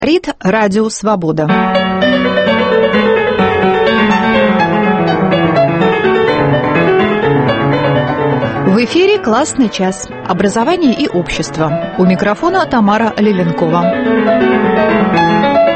Говорит Радио Свобода. В эфире «Классный час». Образование и общество. У микрофона Тамара Леленкова.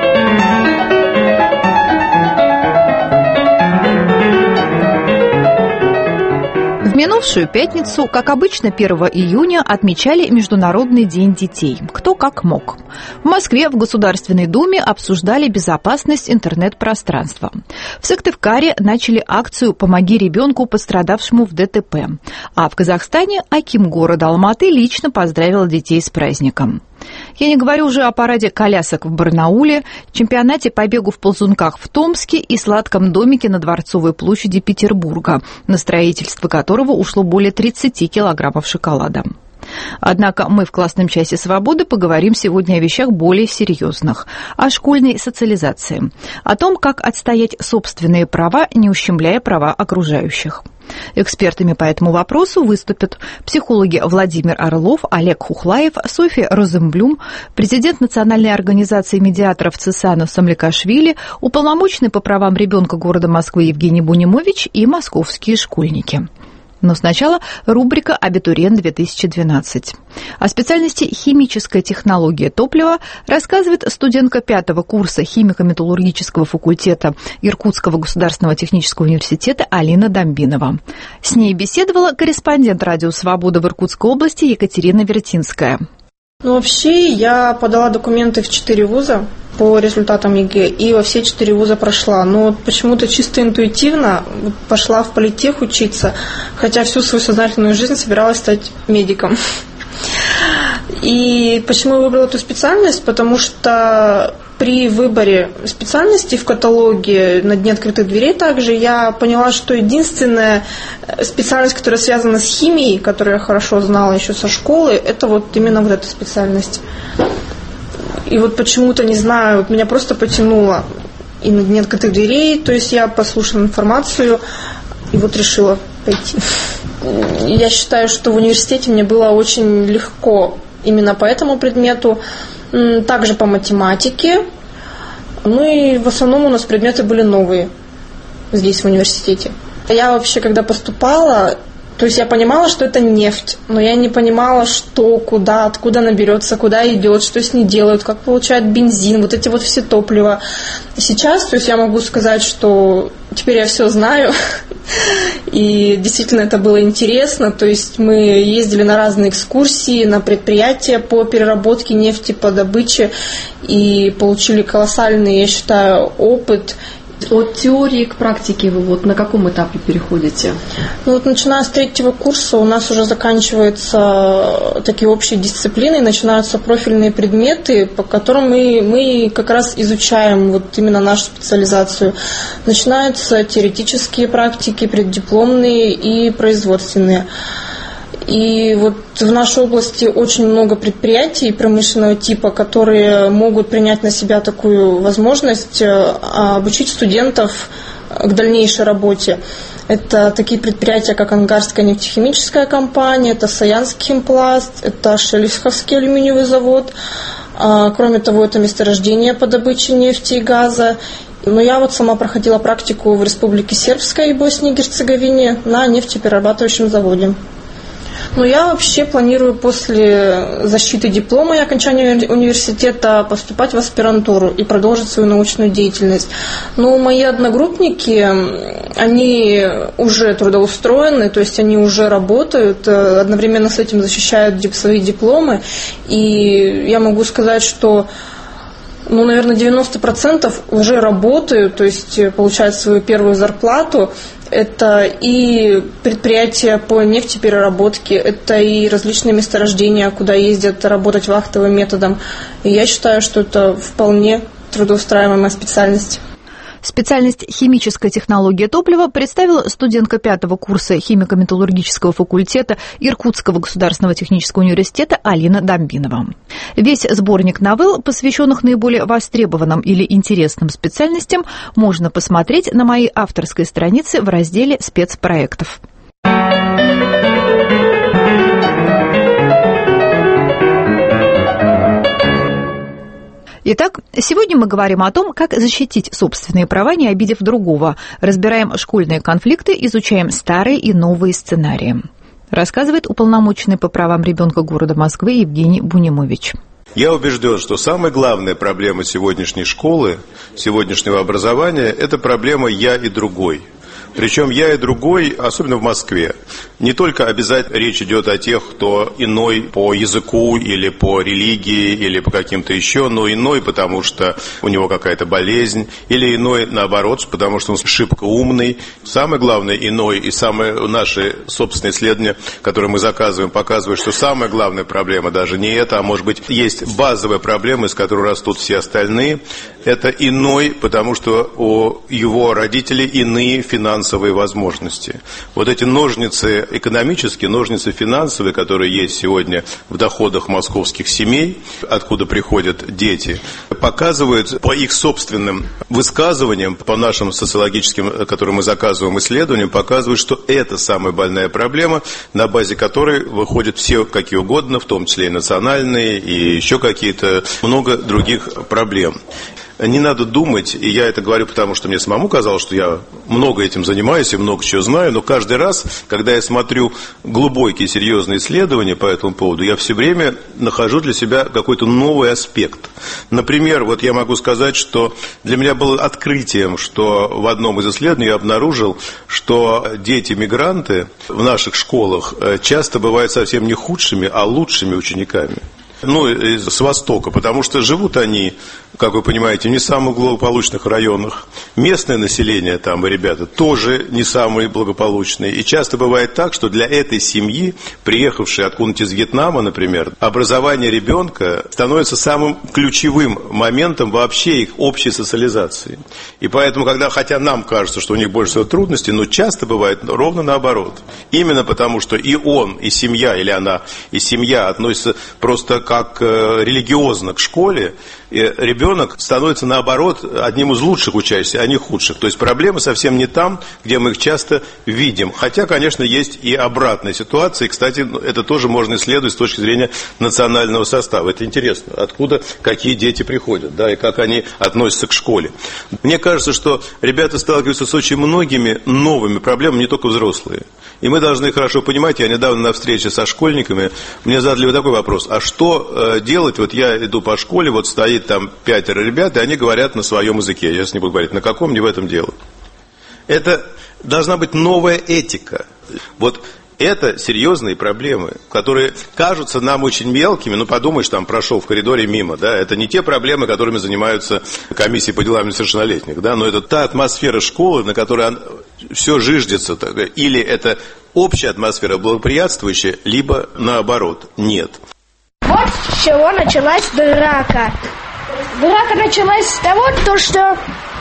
В минувшую пятницу, как обычно, 1 июня отмечали Международный день детей. Кто как мог. В Москве в Государственной Думе обсуждали безопасность интернет-пространства. В Сыктывкаре начали акцию «Помоги ребенку, пострадавшему в ДТП». А в Казахстане аким города Алматы лично поздравил детей с праздником. Я не говорю уже о параде колясок в Барнауле, чемпионате по бегу в ползунках в Томске и сладком домике на Дворцовой площади Петербурга, на строительство которого ушло более 30 килограммов шоколада. Однако мы в «Классном часе свободы» поговорим сегодня о вещах более серьезных, о школьной социализации, о том, как отстоять собственные права, не ущемляя права окружающих. Экспертами по этому вопросу выступят психологи Владимир Орлов, Олег Хухлаев, Софья Розенблюм, президент Национальной организации медиаторов ЦСАНО Самликашвили, уполномоченный по правам ребенка города Москвы Евгений Бунимович и московские школьники. Но сначала рубрика «Абитуриент-2012». О специальности «Химическая технология топлива» рассказывает студентка 5-го курса химико-металлургического факультета Иркутского государственного технического университета Алина Домбинова. С ней беседовала корреспондент «Радио Свобода» в Иркутской области Екатерина Вертинская. Вообще, я подала документы в 4 вуза по результатам ЕГЭ, и во все 4 вуза прошла. Но почему-то чисто интуитивно пошла в политех учиться, хотя всю свою сознательную жизнь собиралась стать медиком. И почему я выбрала эту специальность? Потому что при выборе специальности в каталоге на дне открытых дверей также я поняла, что единственная специальность, которая связана с химией, которую я хорошо знала еще со школы, это вот именно вот эта специальность. И вот почему-то, не знаю, вот меня просто потянуло и на дне открытых дверей, то есть я послушала информацию и вот решила пойти. Я считаю, что в университете мне было очень легко именно по этому предмету, также по математике. Ну и в основном у нас предметы были новые здесь в университете. Я вообще, когда поступала, то есть я понимала, что это нефть, но я не понимала, что, куда, откуда она берется, куда идет, что с ней делают, как получают бензин, вот эти вот все топлива. Сейчас, то есть я могу сказать, что теперь я все знаю, и действительно это было интересно, то есть мы ездили на разные экскурсии, на предприятия по переработке нефти, по добыче, и получили колоссальный, я считаю, опыт. От теории к практике вы вот на каком этапе переходите? Ну вот начиная с 3-го курса у нас уже заканчиваются такие общие дисциплины, начинаются профильные предметы, по которым мы как раз изучаем вот именно нашу специализацию. Начинаются теоретические практики, преддипломные и производственные. И вот в нашей области очень много предприятий промышленного типа, которые могут принять на себя такую возможность обучить студентов к дальнейшей работе. Это такие предприятия, как Ангарская нефтехимическая компания, это Саянский химпласт, это Шелиховский алюминиевый завод. Кроме того, это месторождение по добыче нефти и газа. Но я вот сама проходила практику в Республике Сербской и Боснии и Герцеговине на нефтеперерабатывающем заводе. Но я вообще планирую после защиты диплома и окончания университета поступать в аспирантуру и продолжить свою научную деятельность. Но мои одногруппники, они уже трудоустроены, то есть они уже работают, одновременно с этим защищают свои дипломы. И я могу сказать, что наверное, 90% уже работают, то есть получают свою первую зарплату. Это и предприятия по нефтепереработке, это и различные месторождения, куда ездят работать вахтовым методом. И я считаю, что это вполне трудоустраиваемая специальность. Специальность «Химическая технология топлива» представила студентка 5-го курса химико-металлургического факультета Иркутского государственного технического университета Алина Домбинова. Весь сборник новелл, посвященных наиболее востребованным или интересным специальностям, можно посмотреть на моей авторской странице в разделе «Спецпроектов». Итак, сегодня мы говорим о том, как защитить собственные права, не обидев другого. Разбираем школьные конфликты, изучаем старые и новые сценарии. Рассказывает уполномоченный по правам ребенка города Москвы Евгений Бунимович. Я убежден, что самая главная проблема сегодняшней школы, сегодняшнего образования – это проблема «я и другой». Причем «я и другой», особенно в Москве. Не только обязательно речь идет о тех, кто иной по языку или по религии, или по каким-то еще, но иной, потому что у него какая-то болезнь, или иной, наоборот, потому что он шибко умный. Самое главное, иной, и наши собственные исследования, которые мы заказываем, показывают, что самая главная проблема даже не это, а может быть, есть базовая проблема, из которой растут все остальные. Это иной, потому что у его родителей иные финансовые возможности. Вот эти ножницы экономические, ножницы финансовые, которые есть сегодня в доходах московских семей, откуда приходят дети, показывают по их собственным высказываниям, по нашим социологическим, которые мы заказываем, исследованиям, показывают, что это самая больная проблема, на базе которой выходят все какие угодно, в том числе и национальные, и еще какие-то, много других проблем. Не надо думать, и я это говорю, потому что мне самому казалось, что я много этим занимаюсь и много чего знаю, но каждый раз, когда я смотрю глубокие, серьезные исследования по этому поводу, я все время нахожу для себя какой-то новый аспект. Например, вот я могу сказать, что для меня было открытием, что в одном из исследований я обнаружил, что дети-мигранты в наших школах часто бывают совсем не худшими, а лучшими учениками. С Востока, потому что живут они, как вы понимаете, в не самых благополучных районах. Местное население там, ребята, тоже не самые благополучные. И часто бывает так, что для этой семьи, приехавшей откуда-нибудь из Вьетнама, например, образование ребенка становится самым ключевым моментом вообще их общей социализации. И поэтому, хотя нам кажется, что у них больше всего трудностей, но часто бывает ровно наоборот. Именно потому, что и он, и семья, или она, и семья относятся просто как религиозно к школе, и ребенок становится, наоборот, одним из лучших учащихся, а не худших. То есть проблемы совсем не там, где мы их часто видим. Хотя, конечно, есть и обратная ситуация. И, кстати, это тоже можно исследовать с точки зрения национального состава. Это интересно, откуда какие дети приходят, да, и как они относятся к школе. Мне кажется, что ребята сталкиваются с очень многими новыми проблемами, не только взрослые. И мы должны хорошо понимать, я недавно на встрече со школьниками, мне задали вот такой вопрос: а что делать? Вот я иду по школе, вот стоит там 5 ребят, и они говорят на своем языке. Я с ним буду говорить, на каком, не в этом дело. Это должна быть новая этика. Вот это серьезные проблемы, которые кажутся нам очень мелкими. Подумаешь, там прошел в коридоре мимо, да, это не те проблемы, которыми занимаются комиссии по делам несовершеннолетних, да, но это та атмосфера школы, на которой все жиждется, или это общая атмосфера благоприятствующая, либо наоборот, нет. Вот с чего началась драка. Драка началась с того, что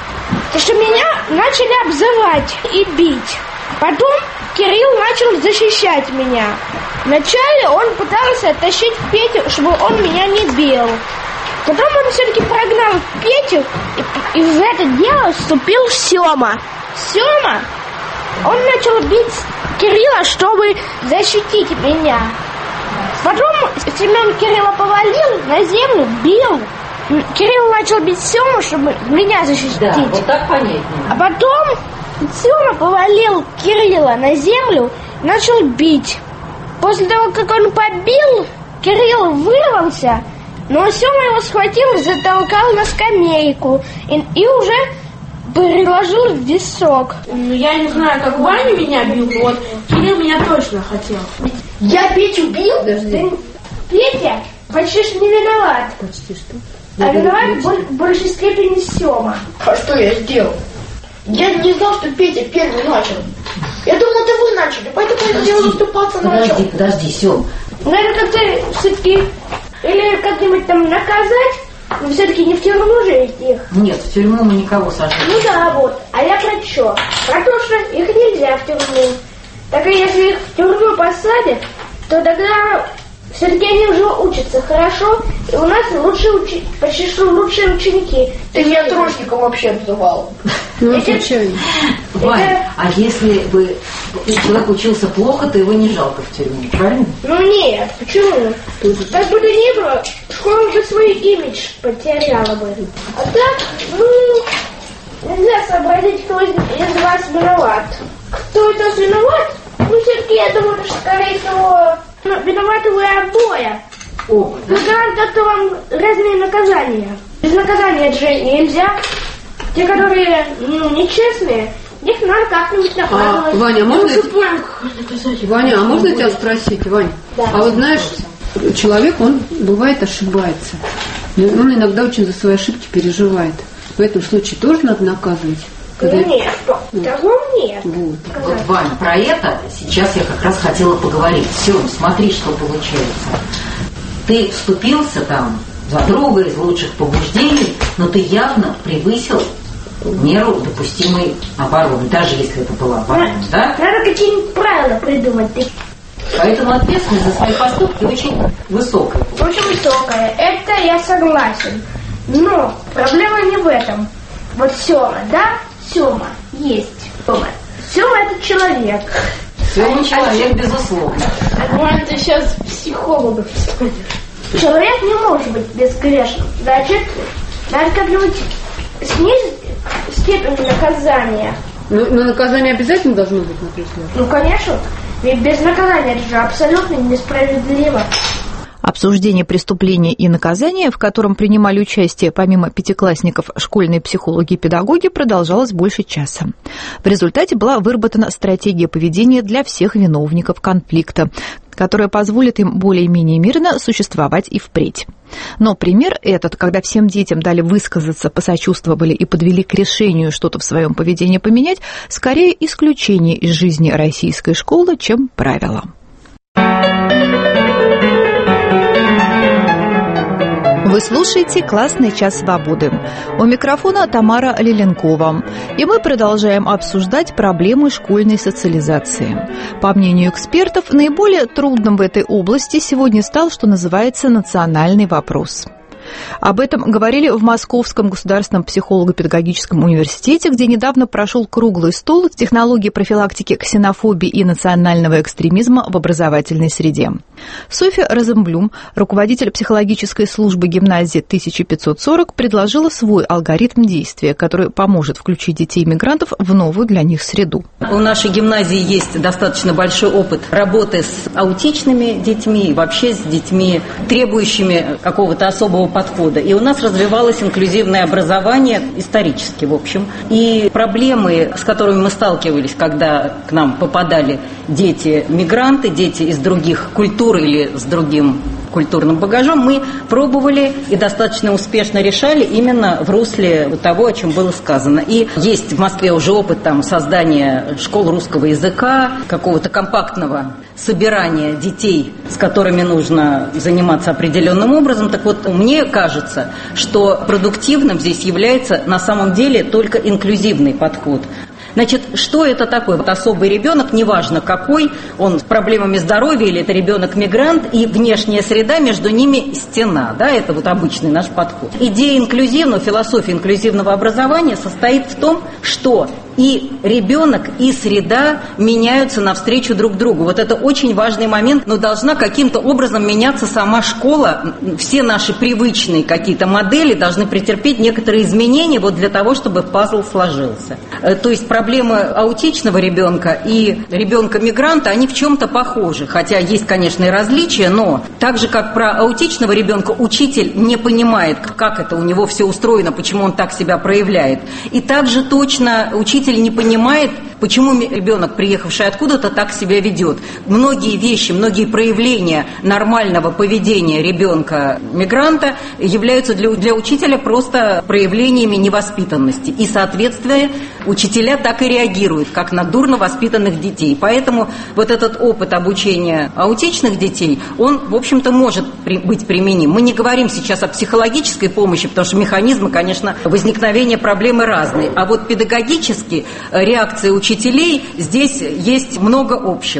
меня начали обзывать и бить. Потом Кирилл начал защищать меня. Вначале он пытался оттащить Петю, чтобы он меня не бил. Потом он все-таки прогнал Петю, и в это дело вступил Сема. Сема, он начал бить Кирилла, чтобы защитить меня. Потом Семен Кирилла повалил, на землю бил. Кирилл начал бить Сему, чтобы меня защитить. Да, вот так понятнее. А потом Сема повалил Кирилла на землю, начал бить. После того, как он побил, Кирилл вырвался, но Сема его схватил и затолкал на скамейку и уже приложил в висок. Я не знаю, как Ваня меня бил, вот Кирилл меня точно хотел. Я Петю бил? Петя почти что не виноват. Почти что? А виноват в большей степени Сема. А что я сделал? Я не знал, что Петя первый начал. Я думал, это вы начали, поэтому я сделал заступаться начал. Подожди, Сем. Наверное, как-то все-таки или как-нибудь там наказать, но все-таки не в тюрьму же их. Нет, в тюрьму мы никого сажаем. Ну да, вот. А я про что? Про то, что их нельзя в тюрьму. Так и если их в тюрьму посадят, то тогда все-таки они уже учатся хорошо, и у нас почти что лучшие ученики. Ты меня трошником вообще обзывал. Ну, случайно. Ваня, а если бы человек учился плохо, то его не жалко в тюрьму, правильно? Ну нет, почему? Как бы то ни было, школа бы свой имидж потеряла бы. А так, нельзя сообразить, кто из вас виноват. Кто из нас виноват? Ну, все-таки я думаю, что, скорее всего, виноваты вы обои. Мигрант как-то вам разные наказания. Без наказания это же нельзя. Те, которые, нечестные, их надо как-нибудь наказывать. Ваня, можно тебя спросить, Вань? Да. А вот знаешь, человек, он бывает ошибается. Он иногда очень за свои ошибки переживает. В этом случае тоже надо наказывать? Нет, того нет. Вот, Вань, про это сейчас я как раз хотела поговорить. Все, смотри, что получается. Ты вступился там за друга из лучших побуждений, но ты явно превысил меру допустимой обороны, даже если это была оборона, да? Надо какие-нибудь правила придумать. Поэтому ответственность за свои поступки очень высокая. Очень высокая, это я согласен. Но проблема не в этом. Вот Сёма, да? Сёма есть. Сёма это человек. Сёма человек, безусловно. Может, ты сейчас психологов вспомнишь. Человек не может быть безгрешным. Значит, надо как-нибудь снизить степень наказания. Но наказание обязательно должно быть, на твой взгляд? Ну, конечно. Ведь без наказания это же абсолютно несправедливо. Обсуждение преступления и наказания, в котором принимали участие помимо пятиклассников школьные психологи и педагоги, продолжалось больше часа. В результате была выработана стратегия поведения для всех виновников конфликта, которая позволит им более-менее мирно существовать и впредь. Но пример этот, когда всем детям дали высказаться, посочувствовали и подвели к решению что-то в своем поведении поменять, скорее исключение из жизни российской школы, чем правило. Вы слушаете «Классный час свободы». У микрофона Тамара Лиленкова. И мы продолжаем обсуждать проблемы школьной социализации. По мнению экспертов, наиболее трудным в этой области сегодня стал, что называется, национальный вопрос. Об этом говорили в Московском государственном психолого-педагогическом университете, где недавно прошел круглый стол «Технологии профилактики ксенофобии и национального экстремизма в образовательной среде». Софья Розенблюм, руководитель психологической службы гимназии 1540, предложила свой алгоритм действия, который поможет включить детей-мигрантов в новую для них среду. У нашей гимназии есть достаточно большой опыт работы с аутичными детьми и вообще с детьми, требующими какого-то особого подхода. И у нас развивалось инклюзивное образование исторически, в общем. И проблемы, с которыми мы сталкивались, когда к нам попадали дети-мигранты, дети из других культур или с другим культурным багажом, мы пробовали и достаточно успешно решали именно в русле того, о чем было сказано. И есть в Москве уже опыт создания школ русского языка, какого-то компактного собирания детей, с которыми нужно заниматься определенным образом. Так вот, мне кажется, что продуктивным здесь является на самом деле только инклюзивный подход. Значит, что это такое? Вот особый ребенок, неважно какой, он с проблемами здоровья или это ребенок-мигрант, и внешняя среда, между ними стена, да, это вот обычный наш подход. Идея инклюзивного, философия инклюзивного образования состоит в том, что и ребенок, и среда меняются навстречу друг другу. Вот это очень важный момент, но должна каким-то образом меняться сама школа. Все наши привычные какие-то модели должны претерпеть некоторые изменения вот для того, чтобы пазл сложился. То есть проблемы аутичного ребенка и ребенка-мигранта, они в чем-то похожи. Хотя есть, конечно, и различия, но так же, как про аутичного ребенка, учитель не понимает, как это у него все устроено, почему он так себя проявляет. И также точно учитель не понимает, почему ребенок, приехавший откуда-то, так себя ведет. Многие вещи, многие проявления нормального поведения ребенка-мигранта являются для учителя просто проявлениями невоспитанности. И, соответственно, учителя так и реагируют, как на дурно воспитанных детей. Поэтому вот этот опыт обучения аутичных детей, он, в общем-то, может быть применим. Мы не говорим сейчас о психологической помощи, потому что механизмы, конечно, возникновения проблемы разные. А вот педагогически реакции учителей здесь есть много общего.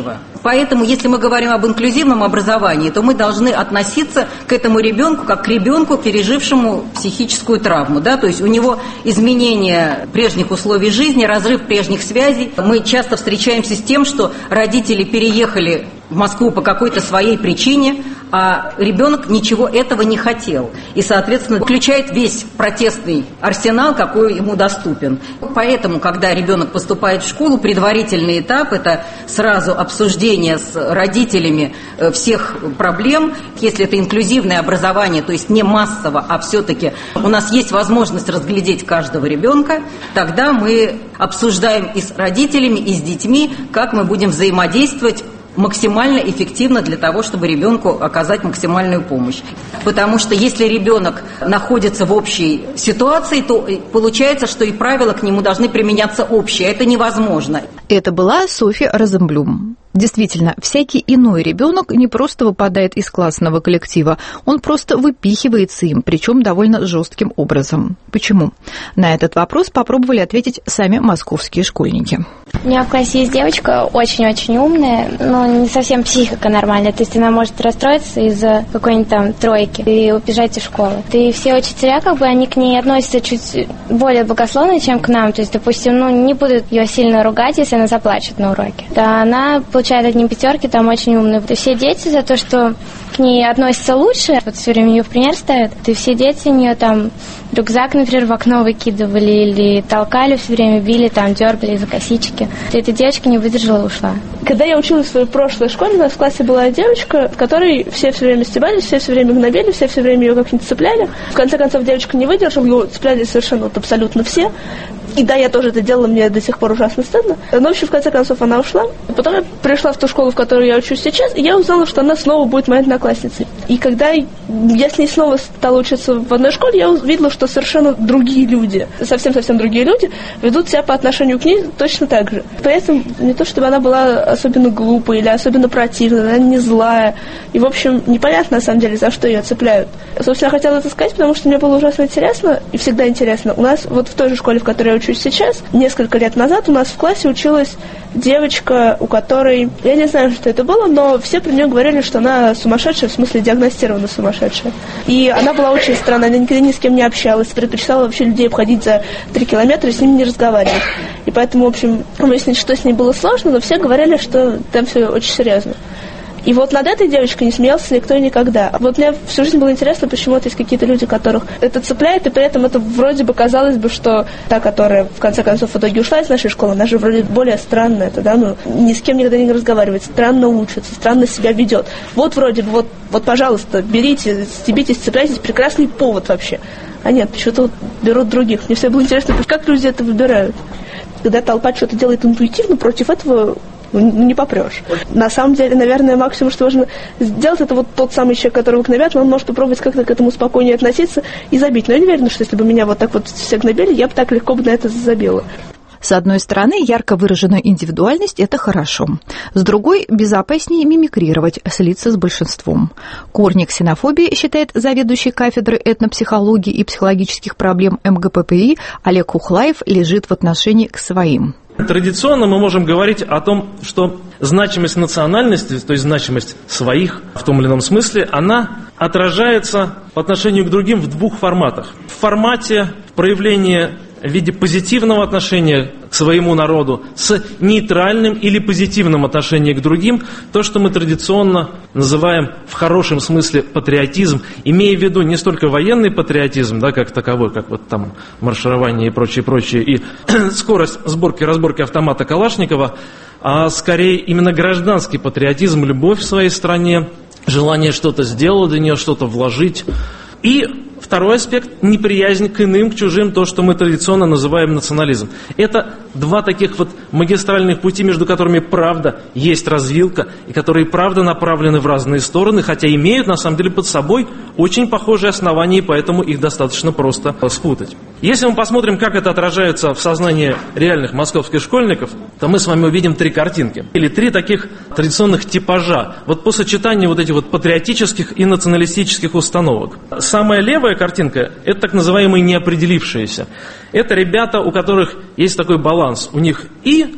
Поэтому, если мы говорим об инклюзивном образовании, то мы должны относиться к этому ребенку как к ребенку, пережившему психическую травму. Да? То есть у него изменение прежних условий жизни, разрыв прежних связей. Мы часто встречаемся с тем, что родители переехали в Москву по какой-то своей причине, а ребенок ничего этого не хотел. И, соответственно, включает весь протестный арсенал, какой ему доступен. Поэтому, когда ребенок поступает в школу, предварительный этап – это сразу обсуждение с родителями всех проблем. Если это инклюзивное образование, то есть не массово, а все-таки у нас есть возможность разглядеть каждого ребенка, тогда мы обсуждаем и с родителями, и с детьми, как мы будем взаимодействовать максимально эффективно для того, чтобы ребенку оказать максимальную помощь. Потому что если ребенок находится в общей ситуации, то получается, что и правила к нему должны применяться общие. Это невозможно. Это была Софья Розенблюм. Действительно, всякий иной ребенок не просто выпадает из классного коллектива, он просто выпихивается им, причем довольно жестким образом. Почему? На этот вопрос попробовали ответить сами московские школьники. У меня в классе есть девочка очень-очень умная, но не совсем психика нормальная, то есть она может расстроиться из-за какой-нибудь там тройки и убежать из школы. И все учителя, они к ней относятся чуть более благословно, чем к нам, то есть, допустим, не будут ее сильно ругать, если она заплачет на уроке. Да, она получает одни пятерки, там очень умные. И все дети за то, что к ней относятся лучше, все время ее в пример ставят, и все дети у нее там рюкзак, например, в окно выкидывали или толкали все время, били, дергали за косички. И эта девочка не выдержала и ушла. Когда я училась в своей прошлой школе, у нас в классе была девочка, в которой все время стебались, все время гнобили, все время ее как-нибудь цепляли. В конце концов, девочка не выдержала, ее цепляли совершенно абсолютно все. И да, я тоже это делала, мне до сих пор ужасно стыдно. Но, в общем, в конце концов, она ушла. Потом я пришла в ту школу, в которой я учусь сейчас, и я узнала, что она снова будет моей одноклассницей. И когда я с ней снова стала учиться в одной школе, я увидела, что совершенно другие люди, совсем-совсем другие люди, ведут себя по отношению к ней точно так же. При этом не то, чтобы она была особенно глупой или особенно противной, она не злая. И, в общем, непонятно, на самом деле, за что ее цепляют. Собственно, я хотела это сказать, потому что мне было ужасно интересно, и всегда интересно. У нас вот в той же школе, в которой я учусь сейчас, несколько лет назад у нас в классе училась девочка, у которой, я не знаю, что это было, но все про нее говорили, что она сумасшедшая, в смысле диагностирована сумасшедшая. И она была очень странная, она никогда ни с кем не общалась, предпочитала вообще людей обходить за 3 километра и с ними не разговаривать. И поэтому, в общем, выяснить, что с ней было сложно, но все говорили, что там все очень серьезно. И вот над этой девочкой не смеялся никто и никогда. Вот мне всю жизнь было интересно, почему есть какие-то люди, которых это цепляет, и при этом это вроде бы казалось бы, что та, которая в конце концов в итоге ушла из нашей школы, она же вроде более странная, ни с кем никогда не разговаривает, странно учится, странно себя ведет. Вот вроде бы, вот пожалуйста, берите, стебитесь, цепляйтесь, прекрасный повод вообще. А нет, почему-то берут других. Мне все было интересно, как люди это выбирают. Когда толпа что-то делает интуитивно, против этого не попрешь. На самом деле, наверное, максимум, что можно сделать, это вот тот самый человек, которого гнобят, он может попробовать как-то к этому спокойнее относиться и забить. Но я не уверена, что если бы меня вот так вот все гнобили, я бы так легко бы на это забила. С одной стороны, ярко выраженная индивидуальность – это хорошо. С другой – безопаснее мимикрировать, слиться с большинством. Корни ксенофобии, считает заведующий кафедрой этнопсихологии и психологических проблем МГППИ Олег Хухлаев, лежит в отношении к своим. Традиционно мы можем говорить о том, что значимость национальности, то есть значимость своих в том или ином смысле, она отражается по отношению к другим в двух форматах. В формате проявления в виде позитивного отношения к своему народу с нейтральным или позитивным отношением к другим, то, что мы традиционно называем в хорошем смысле патриотизм, имея в виду не столько военный патриотизм, да, как таковой, как вот там марширование и прочее, и скорость сборки и разборки автомата Калашникова, а скорее именно гражданский патриотизм, любовь в своей стране, желание что-то сделать для нее, что-то вложить. И второй аспект – неприязнь к иным, к чужим, то, что мы традиционно называем национализм. Это два таких вот магистральных пути, между которыми, правда, есть развилка, и которые, правда, направлены в разные стороны, хотя имеют, на самом деле, под собой очень похожие основания, и поэтому их достаточно просто спутать. Если мы посмотрим, как это отражается в сознании реальных московских школьников, то мы с вами увидим 3 картинки, или 3 таких традиционных типажа, вот по сочетанию вот этих вот патриотических и националистических установок. Самая левая картинка – это так называемые неопределившиеся. Это ребята, у которых есть такой баланс. У них и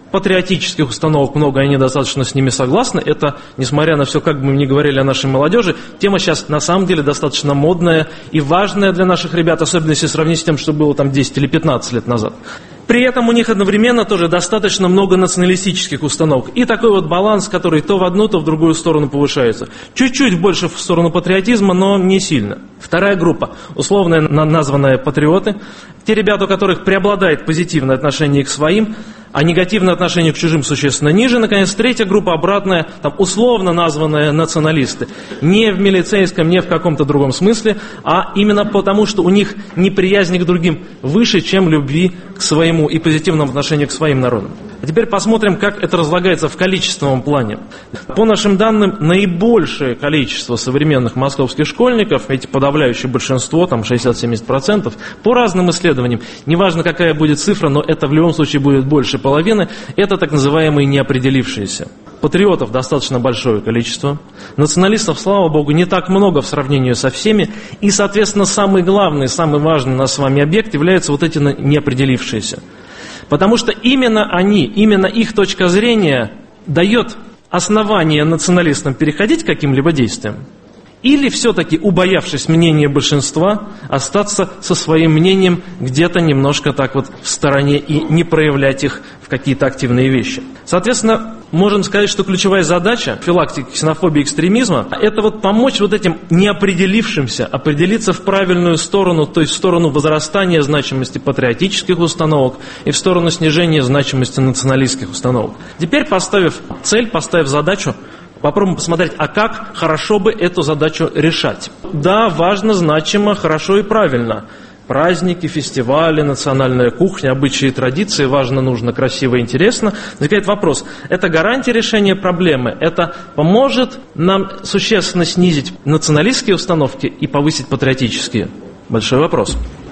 патриотических установок много, и они достаточно с ними согласны. Это, несмотря на все, как бы мы ни говорили о нашей молодежи, тема сейчас на самом деле достаточно модная и важная для наших ребят, особенно если сравнить с тем, что было там 10 или 15 лет назад. При этом у них одновременно тоже достаточно много националистических установок. И такой вот баланс, который то в одну, то в другую сторону повышается. Чуть-чуть больше в сторону патриотизма, но не сильно. Вторая группа, условно названная патриоты. Те ребята, у которых преобладает позитивное отношение к своим, а негативное отношение к чужим существенно ниже. Наконец, третья группа, обратная, там, условно названные националисты. Не в милицейском, не в каком-то другом смысле, а именно потому, что у них неприязнь к другим выше, чем любви к своему и позитивному отношению к своим народам. А теперь посмотрим, как это разлагается в количественном плане. По нашим данным, наибольшее количество современных московских школьников, эти подавляющее большинство, там 60-70%, по разным исследованиям, неважно какая будет цифра, но это в любом случае будет больше половины, это так называемые неопределившиеся. Патриотов достаточно большое количество, националистов, слава богу, не так много в сравнении со всеми, и, соответственно, самый главный, самый важный у нас с вами объект являются вот эти неопределившиеся. Потому что именно они, именно их точка зрения дает основание националистам переходить к каким-либо действиям, или все-таки, убоявшись мнения большинства, остаться со своим мнением где-то немножко так вот в стороне и не проявлять их в какие-то активные вещи. Соответственно, можем сказать, что ключевая задача профилактики ксенофобии и экстремизма – это вот помочь вот этим неопределившимся определиться в правильную сторону, то есть в сторону возрастания значимости патриотических установок и в сторону снижения значимости националистских установок. Теперь, поставив цель, поставив задачу, попробуем посмотреть, а как хорошо бы эту задачу решать. Да, важно, значимо, хорошо и правильно. Праздники, фестивали, национальная кухня, обычаи и традиции, важно, нужно, красиво и интересно. Возникает вопрос, это гарантия решения проблемы? Это поможет нам существенно снизить националистские установки и повысить патриотические? Большой вопрос.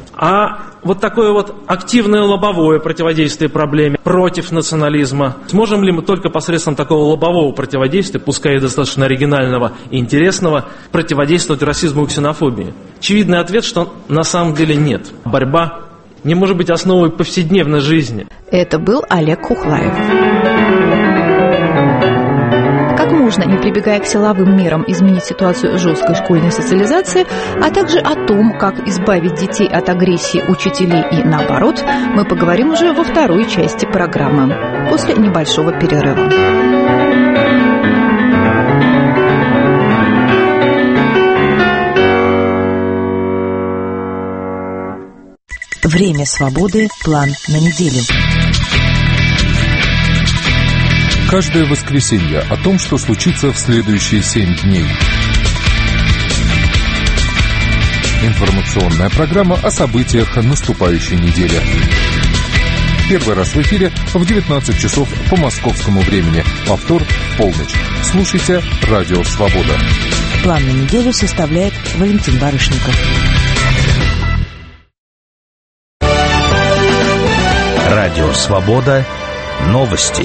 А вот такое вот активное лобовое противодействие проблеме против национализма, сможем ли мы только посредством такого лобового противодействия, пускай и достаточно оригинального и интересного, противодействовать расизму и ксенофобии? Очевидный ответ, что на самом деле нет. Борьба не может быть основой повседневной жизни. Это был Олег Кухлаев. Как можно, не прибегая к силовым мерам, изменить ситуацию жесткой школьной социализации, а также о том, как избавить детей от агрессии учителей и наоборот, мы поговорим уже во второй части программы, после небольшого перерыва. Время свободы. План на неделю. Каждое воскресенье о том, что случится в следующие 7 дней. Информационная программа о событиях наступающей недели. Первый раз в эфире в 19 часов по московскому времени. Повтор в полночь. Слушайте «Радио Свобода». План на неделю составляет Валентин Барышников. Радио Свобода. Новости.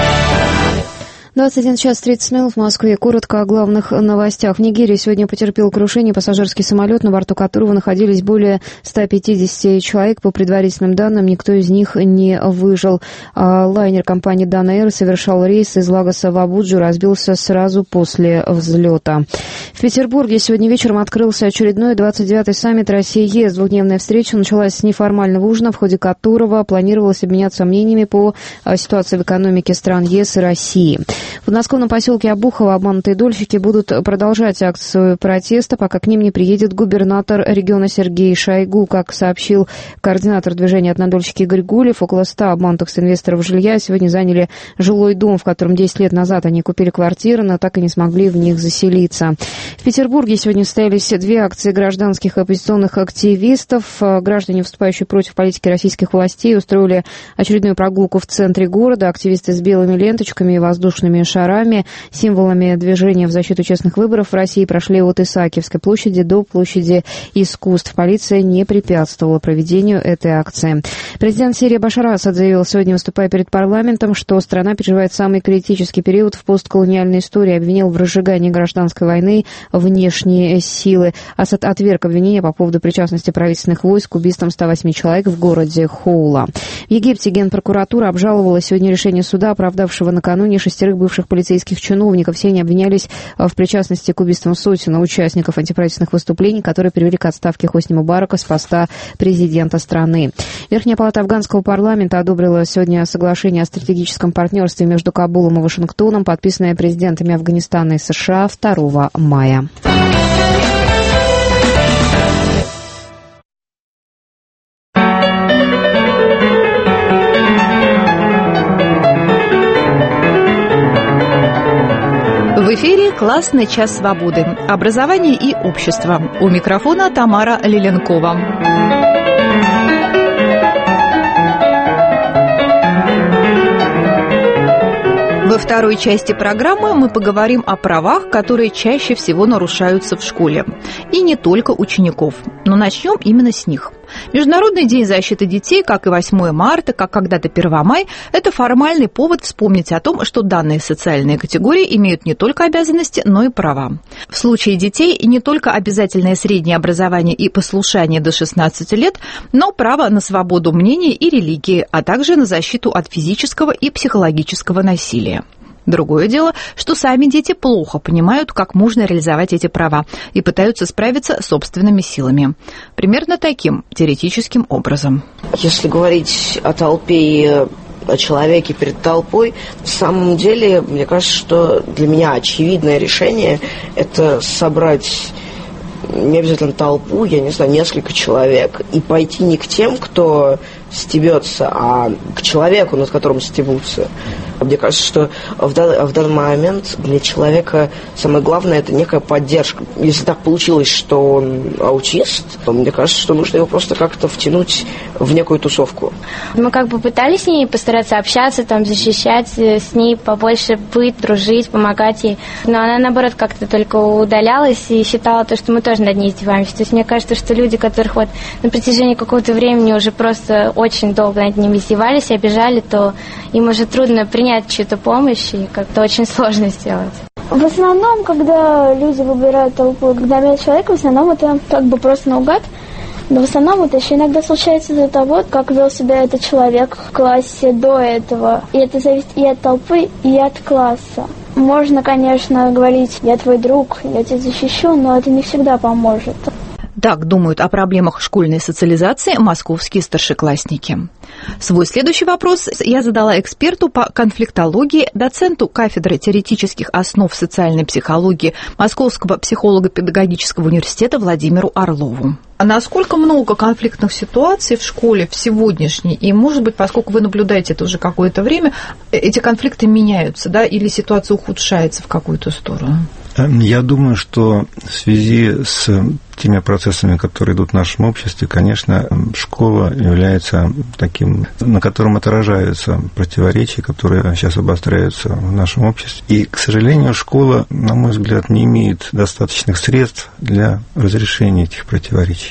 21 час 30 минут в Москве. Коротко о главных новостях. В Нигерии сегодня потерпел крушение пассажирский самолет, на борту которого находились более 150 человек. По предварительным данным, никто из них не выжил. Лайнер компании Dana Air совершал рейс из Лагоса в Абуджу, разбился сразу после взлета. В Петербурге сегодня вечером открылся очередной 29-й саммит Россия-ЕС. Двухдневная встреча началась с неформального ужина, в ходе которого планировалось обменяться мнениями по ситуации в экономике стран ЕС и России. В подмосковном поселке Обухово обманутые дольщики будут продолжать акцию протеста, пока к ним не приедет губернатор региона Сергей Шойгу. Как сообщил координатор движения «Однодольщики» Игорь Гулев, около 100 обманутых с инвесторов жилья сегодня заняли жилой дом, в котором 10 лет назад они купили квартиры, но так и не смогли в них заселиться. В Петербурге сегодня состоялись 2 акции гражданских и оппозиционных активистов. Граждане, выступающие против политики российских властей, устроили очередную прогулку в центре города. Активисты с белыми ленточками и воздушными шарами. Символами движения в защиту честных выборов в России прошли от Исаакиевской площади до площади искусств. Полиция не препятствовала проведению этой акции. Президент Сирии Башар Асад заявил сегодня, выступая перед парламентом, что страна переживает самый критический период в постколониальной истории, обвинил в разжигании гражданской войны внешние силы. Асад отверг обвинения по поводу причастности правительственных войск к убийствам 108 человек в городе Хоула. В Египте Генпрокуратура обжаловала сегодня решение суда, оправдавшего накануне 6 бывших полицейских чиновников. Все они обвинялись в причастности к убийствам сотен участников антиправительственных выступлений, которые привели к отставке Хосни Мубарака с поста президента страны. Верхняя палата афганского парламента одобрила сегодня соглашение о стратегическом партнерстве между Кабулом и Вашингтоном, подписанное президентами Афганистана и США 2 мая. В эфире «Классный час свободы». Образование и общество. У микрофона Тамара Лиленкова. Во второй части программы мы поговорим о правах, которые чаще всего нарушаются в школе. И не только учеников. Но начнем именно с них. Международный день защиты детей, как и 8 марта, как когда-то 1 мая, это формальный повод вспомнить о том, что данные социальные категории имеют не только обязанности, но и права. В случае детей не только обязательное среднее образование и послушание до 16 лет, но право на свободу мнения и религии, а также на защиту от физического и психологического насилия. Другое дело, что сами дети плохо понимают, как можно реализовать эти права и пытаются справиться собственными силами. Примерно таким теоретическим образом. Если говорить о толпе и о человеке перед толпой, на самом деле, мне кажется, что для меня очевидное решение – это собрать не обязательно толпу, я не знаю, несколько человек, и пойти не к тем, кто стебется, а к человеку, над которым стебутся. Мне кажется, что в данный момент для человека самое главное – это некая поддержка. Если так получилось, что он аутист, мне кажется, что нужно его просто как-то втянуть в некую тусовку. Мы как бы пытались с ней постараться общаться, там, защищать с ней побольше быть, дружить, помогать ей. Но она, наоборот, как-то только удалялась и считала то, что мы тоже над ней издеваемся. То есть мне кажется, что люди, которых вот на протяжении какого-то времени уже просто очень долго над ними издевались и обижали, то им уже трудно принять чью-то помощь и как-то очень сложно сделать. В основном, когда люди выбирают толпу, когда меняют человека, в основном это как бы просто наугад. Но в основном это еще иногда случается из-за того, как вел себя этот человек в классе до этого. И это зависит и от толпы, и от класса. Можно, конечно, говорить: я твой друг, я тебя защищу, но это не всегда поможет. Так думают о проблемах школьной социализации московские старшеклассники. Свой следующий вопрос я задала эксперту по конфликтологии, доценту кафедры теоретических основ социальной психологии Московского психолого-педагогического университета Владимиру Орлову. А насколько много конфликтных ситуаций в школе в сегодняшней? И, может быть, поскольку вы наблюдаете это уже какое-то время, эти конфликты меняются, да, или ситуация ухудшается в какую-то сторону? Я думаю, что в связи с теми процессами, которые идут в нашем обществе, конечно, школа является таким, на котором отражаются противоречия, которые сейчас обостряются в нашем обществе. И, к сожалению, школа, на мой взгляд, не имеет достаточных средств для разрешения этих противоречий.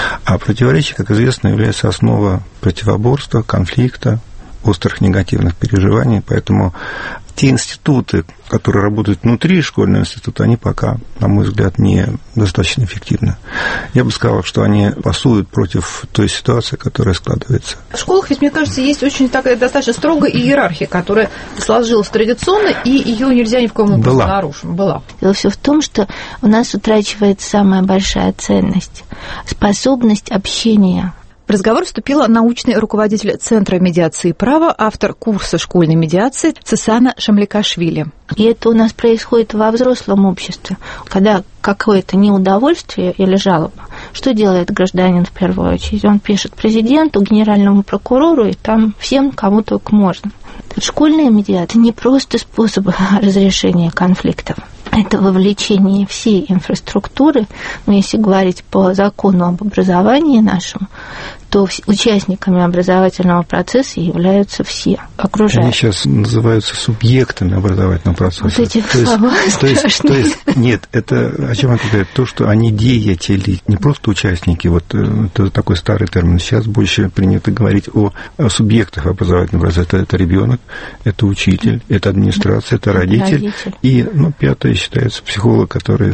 А противоречия, как известно, являются основой противоборства, конфликта, острых негативных переживаний, поэтому те институты, которые работают внутри школьного института, они пока, на мой взгляд, не достаточно эффективны. Я бы сказал, что они пасуют против той ситуации, которая складывается. В школах ведь, мне кажется, есть очень такая достаточно строгая иерархия, которая сложилась традиционно, и ее нельзя ни в коем образе нарушить. Была. Дело все в том, что у нас утрачивается самая большая ценность – способность общения. В разговор вступила научный руководитель Центра медиации и права, автор курса школьной медиации Цесана Шамликашвили. И это у нас происходит во взрослом обществе. Когда какое-то неудовольствие или жалоба, что делает гражданин в первую очередь? Он пишет президенту, генеральному прокурору и там всем, кому только можно. Школьная медиация не просто способ разрешения конфликтов. Это вовлечение всей инфраструктуры, но если говорить по закону об образовании нашему, то участниками образовательного процесса являются все. окружает. Они сейчас называются субъектами образовательного процесса. Вот эти слова страшные. Нет, это о чем это говорит? То, что они деятели, не просто участники. Вот это такой старый термин. Сейчас больше принято говорить о субъектах образовательного процесса. Это ребенок, это учитель, это администрация, это родитель. И, пятое считается психолог, который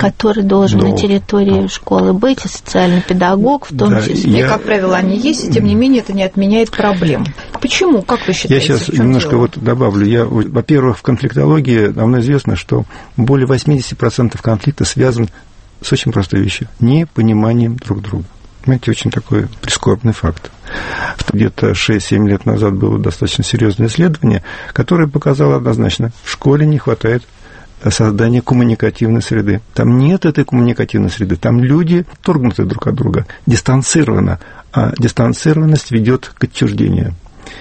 должен на территории школы быть, и социальный педагог в том числе. И, как правило, они есть, и тем не менее это не отменяет проблем. Почему? Как вы считаете? Я сейчас немножко добавлю. Во-первых, в конфликтологии давно известно, что более 80% конфликтов связан с очень простой вещью – непониманием друг друга. Понимаете, очень такой прискорбный факт. Где-то 6-7 лет назад было достаточно серьезное исследование, которое показало однозначно – в школе не хватает создания коммуникативной среды. Там нет этой коммуникативной среды, там люди торгнуты друг от друга, дистанцированно, а дистанцированность ведет к отчуждению.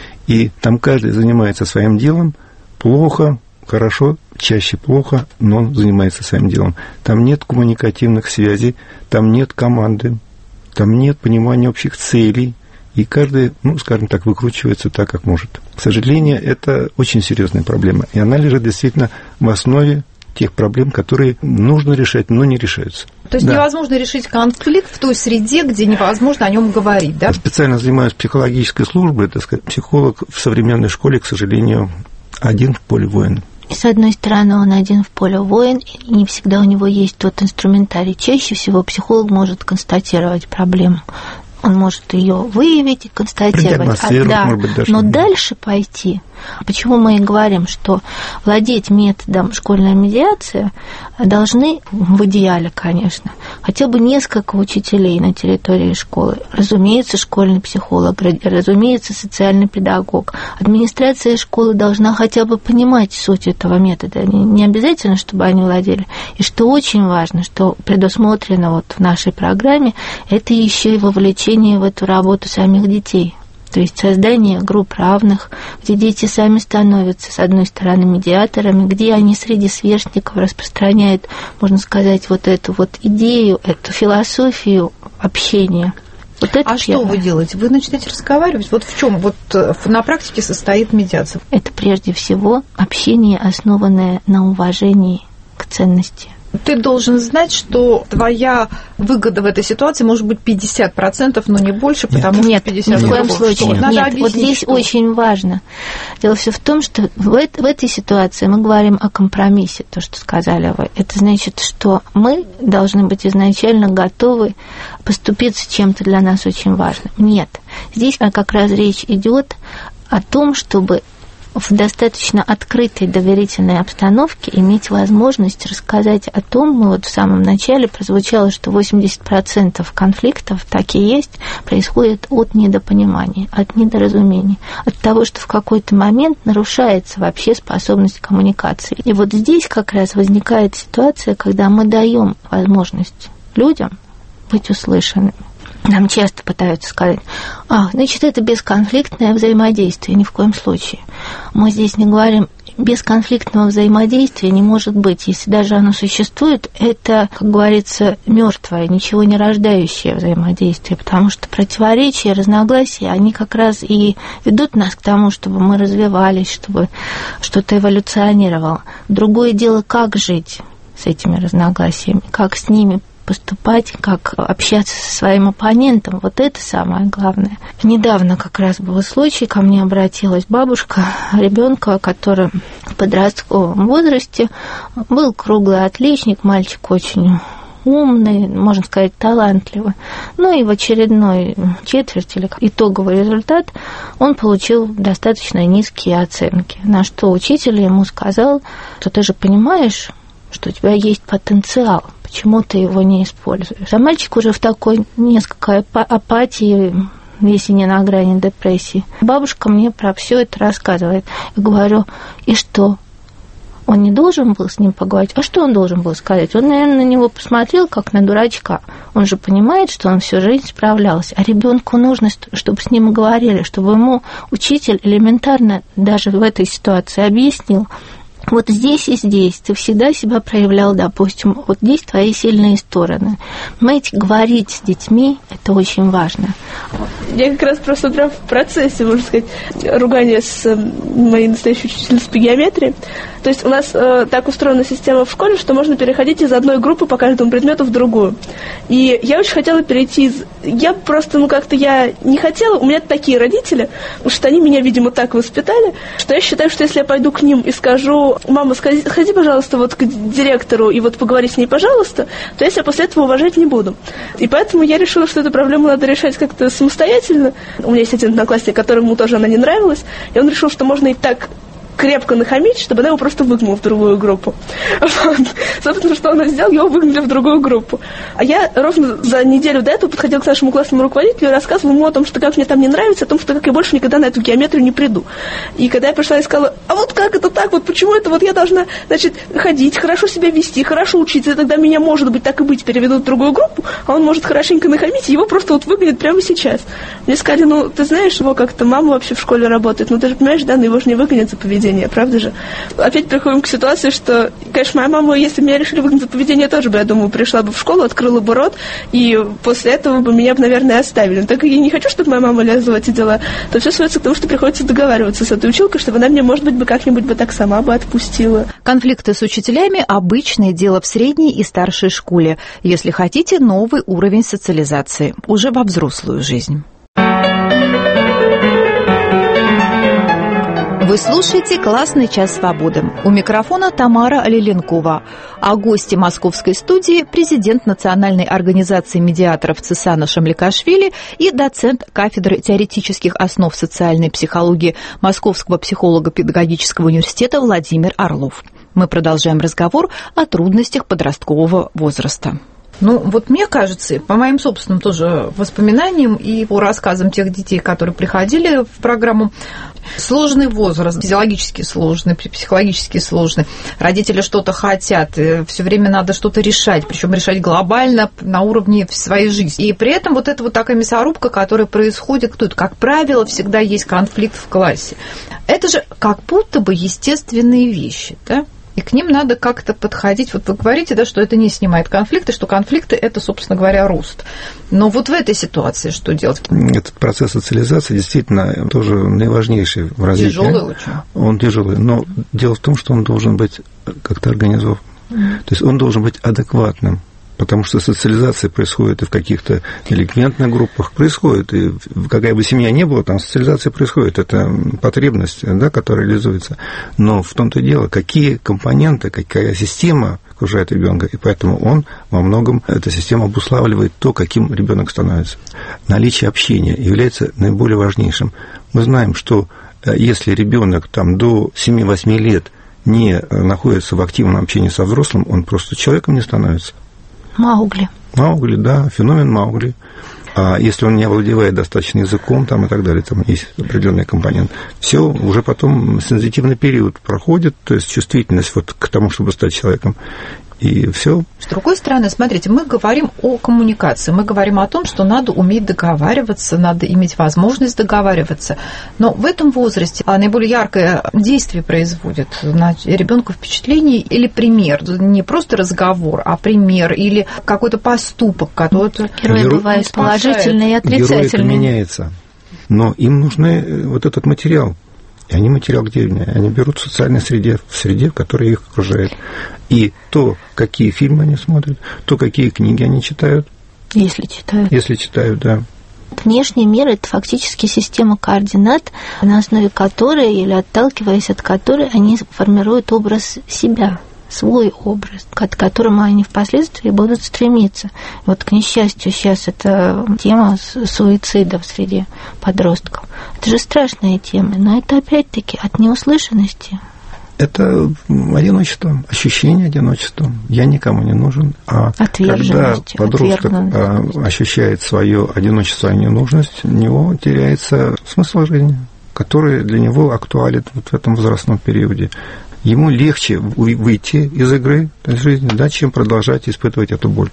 И там каждый занимается своим делом, плохо, хорошо, чаще плохо, но он занимается своим делом. Там нет коммуникативных связей, там нет команды, там нет понимания общих целей, и каждый, скажем так, выкручивается так, как может. К сожалению, это очень серьезная проблема, и она лежит действительно в основе тех проблем, которые нужно решать, но не решаются. То есть невозможно решить конфликт в той среде, где невозможно о нем говорить, да? Я специально занимаюсь психологической службой, так сказать, психолог в современной школе, к сожалению, один в поле воина. И с одной стороны, он один в поле воин, и не всегда у него есть тот инструментарий. Чаще всего психолог может констатировать проблему. Он может ее выявить и констатировать. Может быть, даже. Но дальше пойти. Почему мы и говорим, что владеть методом школьной медиации должны, в идеале, конечно, хотя бы несколько учителей на территории школы. Разумеется, школьный психолог, разумеется, социальный педагог. Администрация школы должна хотя бы понимать суть этого метода. Не обязательно, чтобы они владели. И что очень важно, что предусмотрено в нашей программе, это еще и вовлечение в эту работу самих детей. То есть создание групп равных, где дети сами становятся, с одной стороны, медиаторами, где они среди сверстников распространяют, можно сказать, эту идею, эту философию общения. Что вы делаете? Вы начинаете разговаривать? В чем на практике состоит медиация? Это прежде всего общение, основанное на уважении к ценности. Ты должен знать, что твоя выгода в этой ситуации может быть 50%, но не больше, потому что 50%. Нет, ни в коем случае. Нет, здесь очень важно. Дело все в том, что в этой ситуации мы говорим о компромиссе, то, что сказали вы. Это значит, что мы должны быть изначально готовы поступиться чем-то для нас очень важным. Нет, здесь как раз речь идет о том, чтобы в достаточно открытой доверительной обстановке иметь возможность рассказать о том, в самом начале прозвучало, что 80% конфликтов, так и есть, происходит от недопонимания, от недоразумения, от того, что в какой-то момент нарушается вообще способность коммуникации. И здесь как раз возникает ситуация, когда мы даем возможность людям быть услышанными. Нам часто пытаются сказать, это бесконфликтное взаимодействие. Ни в коем случае. Мы здесь не говорим, бесконфликтного взаимодействия не может быть. Если даже оно существует, это, как говорится, мертвое, ничего не рождающее взаимодействие, потому что противоречия, разногласия, они как раз и ведут нас к тому, чтобы мы развивались, чтобы что-то эволюционировало. Другое дело, как жить с этими разногласиями, как с ними поступать, как общаться со своим оппонентом. Это самое главное. Недавно как раз был случай, ко мне обратилась бабушка ребенка, который в подростковом возрасте был круглый отличник, мальчик очень умный, можно сказать, талантливый. И в очередной четверти или итоговый результат он получил достаточно низкие оценки. На что учитель ему сказал, что ты же понимаешь, что у тебя есть потенциал, почему ты его не используешь. А мальчик уже в такой несколько апатии, если не на грани депрессии. Бабушка мне про все это рассказывает. Я говорю, и что? Он не должен был с ним поговорить? А что он должен был сказать? Он, наверное, на него посмотрел, как на дурачка. Он же понимает, что он всю жизнь справлялся. А ребенку нужно, чтобы с ним говорили, чтобы ему учитель элементарно даже в этой ситуации объяснил, вот здесь и здесь ты всегда себя проявлял, допустим, вот здесь твои сильные стороны. Понимаете, говорить с детьми – это очень важно. Я как раз просто прям в процессе, можно сказать, ругания с моей настоящей учительницей по геометрии. То есть у нас так устроена система в школе, что можно переходить из одной группы по каждому предмету в другую. И я очень хотела перейти из... Я просто, как-то я не хотела. У меня такие родители, потому что они меня, видимо, так воспитали, что я считаю, что если я пойду к ним и скажу: мама, сходи, пожалуйста, вот к директору и вот поговори с ней, пожалуйста, то я себя после этого уважать не буду. И поэтому я решила, что эту проблему надо решать как-то самостоятельно. У меня есть один одноклассник, которому тоже она не нравилась, и он решил, что можно и так крепко нахамить, чтобы она его просто выгнала в другую группу. Вот. Собственно, что она сделала, его выгнали в другую группу. А я ровно за неделю до этого подходила к нашему классному руководителю и рассказывала ему о том, что как мне там не нравится, о том, что как я больше никогда на эту геометрию не приду. И когда я пришла и сказала: а вот как это так, вот почему это вот я должна, значит, ходить, хорошо себя вести, хорошо учиться, и тогда меня, может быть, так и быть, переведут в другую группу, а он может хорошенько нахамить, и его просто вот выгонят прямо сейчас. Мне сказали: ты знаешь, его как-то мама вообще в школе работает, ты же понимаешь, да, но его же не выгонят за поведение. Правда же? Опять приходим к ситуации, что, конечно, моя мама, если бы меня решили выгнать за поведение, тоже бы, я думаю, пришла бы в школу, открыла бы рот, и после этого бы меня, наверное, оставили. Но так как я не хочу, чтобы моя мама лезла в эти дела, то все сводится к тому, что приходится договариваться с этой училкой, чтобы она меня, может быть, бы как-нибудь бы так сама бы отпустила. Конфликты с учителями – обычное дело в средней и старшей школе. Если хотите, новый уровень социализации, уже во взрослую жизнь. Вы слушаете «Классный час свободы». У микрофона Тамара Лиленкова. А гости московской студии – президент Национальной организации медиаторов Цесана Шамликашвили и доцент кафедры теоретических основ социальной психологии Московского психолого-педагогического университета Владимир Орлов. Мы продолжаем разговор о трудностях подросткового возраста. Вот мне кажется, по моим собственным тоже воспоминаниям и по рассказам тех детей, которые приходили в программу, сложный возраст, физиологически сложный, психологически сложный. Родители что-то хотят, все время надо что-то решать, причем решать глобально на уровне своей жизни. И при этом вот эта вот такая мясорубка, которая происходит, тут, как правило, всегда есть конфликт в классе. Это же как будто бы естественные вещи, да? И к ним надо как-то подходить. Вот вы говорите, да, что это не снимает конфликты, что конфликты – это, собственно говоря, рост. Но вот в этой ситуации что делать? Этот процесс социализации действительно тоже наиважнейший в развитии. Тяжелый очень. Он тяжелый. Но дело в том, что он должен быть как-то организован. То есть он должен быть адекватным. Потому что социализация происходит и в каких-то элементных группах происходит. И какая бы семья ни была, там социализация происходит. Это потребность, да, которая реализуется. Но в том-то и дело, какие компоненты, какая система окружает ребенка. И поэтому он во многом, эта система обуславливает то, каким ребенок становится. Наличие общения является наиболее важнейшим. Мы знаем, что если ребенок там, до 7-8 лет не находится в активном общении со взрослым, он просто человеком не становится. Маугли. Маугли, да, феномен Маугли. А если он не овладевает достаточно языком там, и так далее, там есть определенный компонент, все, уже потом сензитивный период проходит, то есть чувствительность вот к тому, чтобы стать человеком. И все. С другой стороны, смотрите, мы говорим о коммуникации, мы говорим о том, что надо уметь договариваться, надо иметь возможность договариваться. Но в этом возрасте наиболее яркое действие производит на ребенка впечатление или пример. Не просто разговор, а пример или какой-то поступок, который... Герои бывают положительные и отрицательные. Герой меняется. Но им нужен вот этот материал. И они материал где? Они берут в социальной среде, в среде, в которой их окружает. И то, какие фильмы они смотрят, то, какие книги они читают. Если читают. Если читают, да. Внешний мир – это фактически система координат, на основе которой или отталкиваясь от которой они формируют образ себя, свой образ, к которому они впоследствии будут стремиться. Вот, к несчастью, сейчас это тема суицидов среди подростков. Это же страшная тема, но это опять-таки от неуслышанности. Это одиночество, ощущение одиночества. Я никому не нужен. А когда подросток ощущает свое одиночество и ненужность, у него теряется смысл жизни, который для него актуален вот в этом возрастном периоде. Ему легче выйти из игры, из жизни, да, чем продолжать испытывать эту боль.